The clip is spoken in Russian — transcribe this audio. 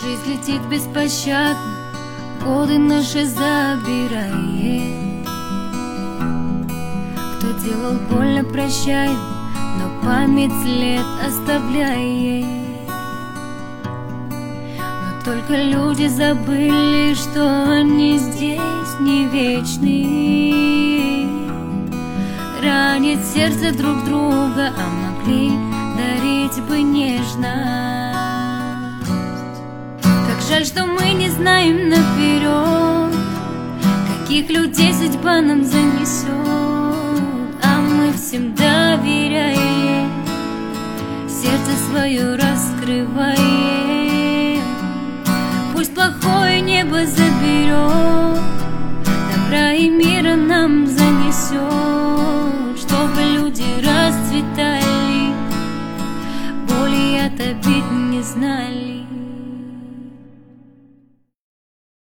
Жизнь летит беспощадно, годы наши забирает. Кто делал больно, прощаем, но память след оставляет. Но только люди забыли, что они здесь не вечны. Ранить сердце друг друга, а могли дарить бы нежность. Как жаль, что мы не знаем наперед, каких людей судьба нам занесет. А мы всем доверяем, сердце свое раскрываем. Пусть плохое небо заберет, добра и мира нам занесет, чтобы люди расцветали, боли от обид не знали.